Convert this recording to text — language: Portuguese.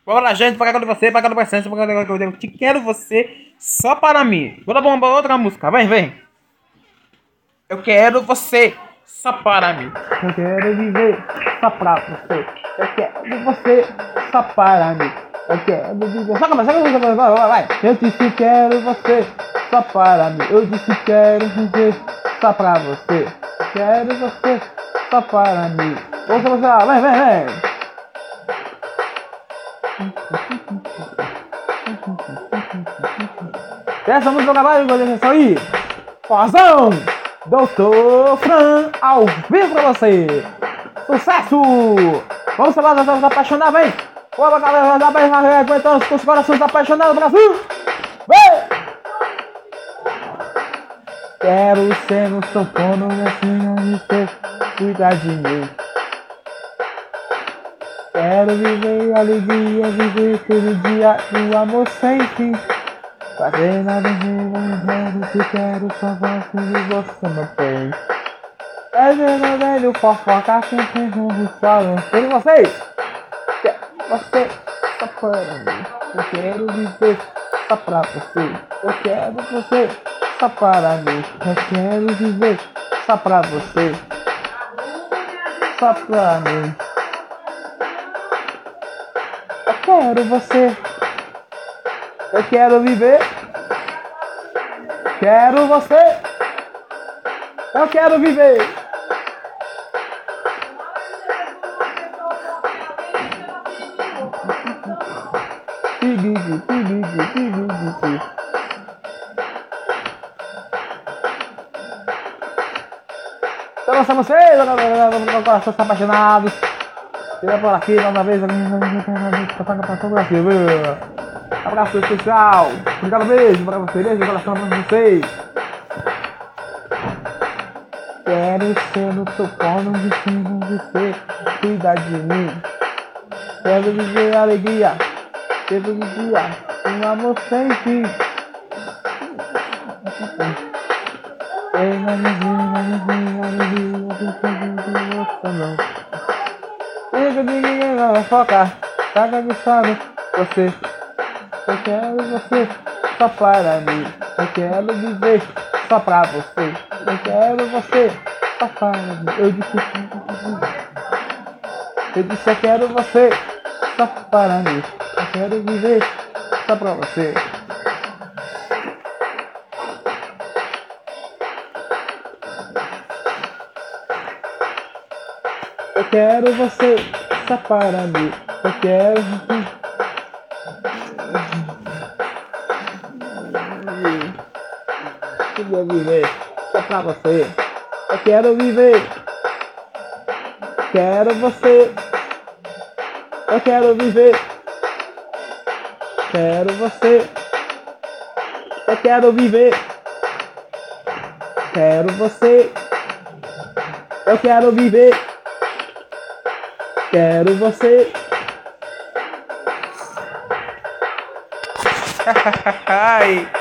Bora, gente, pra cá de você, pra cá do Bastante, pra cá do eu te quero você só para mim. Bora bomba outra música, vem, vem. Eu quero você só para mim. Eu quero viver só pra você. Eu quero você só para mim. Eu quero viver. Só vai. Eu disse quero você só para mim. Eu disse quero viver só pra você. Eu quero você só para mim. Ouça você lá, vem, vem, vem. Essa música vai acontecer aí. Fazão! Doutor Fran ao vivo pra você. Sucesso! Vamos falar das apaixonadas, vem! Bora, galera, aguentando os corações apaixonados do Brasil! Vem! Quero ser no seu pono, assim, onde você cuidar de mim. Quero viver alegria, viver todo dia o amor sem fim. Fazer nada que quero só você e você não tem. É meu velho fofoca sempre um salão. Tem vocês? Você só para mim. Eu quero viver só pra você. Eu quero você só para mim. Eu quero viver só pra você. Só pra mim. Eu quero você. Eu quero viver. Quero você. Eu quero viver. Então lançar vocês, corações apaixonados. Tira por aqui, mais uma vez. Abraço especial. Obrigado, beijo pra vocês. Beijo, coração pra vocês. Quero ser no seu colo, de você, cuidar de mim. Quero viver alegria, todo dia, um amor sem fim. Ninguém vai focar, caga de sono, você. Eu quero você só para mim. Eu quero viver só pra você. Eu quero você só para mim. Eu disse eu quero você só para mim. Eu quero viver só pra você. Eu quero você só para mim. Eu quero viver só pra você. Eu quero viver. Quero você. Eu quero viver. Quero você. Eu quero viver. Quero você. Eu quero viver. Quero você. Ai.